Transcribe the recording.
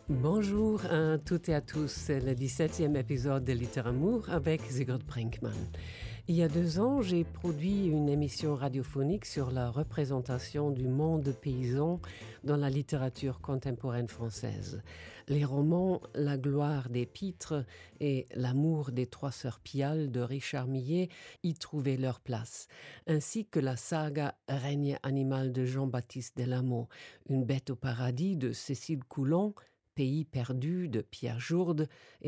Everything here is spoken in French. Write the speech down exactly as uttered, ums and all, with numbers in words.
Bonjour à toutes et à tous, c'est le dix-septième épisode de Littéramour avec Sigrid Brinkmann. Il y a deux ans, j'ai produit une émission radiophonique sur la représentation du monde paysan dans la littérature contemporaine française. Les romans La gloire des pitres et L'amour des trois sœurs Pial de Richard Millet y trouvaient leur place, ainsi que la saga Règne animal de Jean-Baptiste Delamot, Une bête au paradis de Cécile Coulon, Pays perdu de Pierre Jourde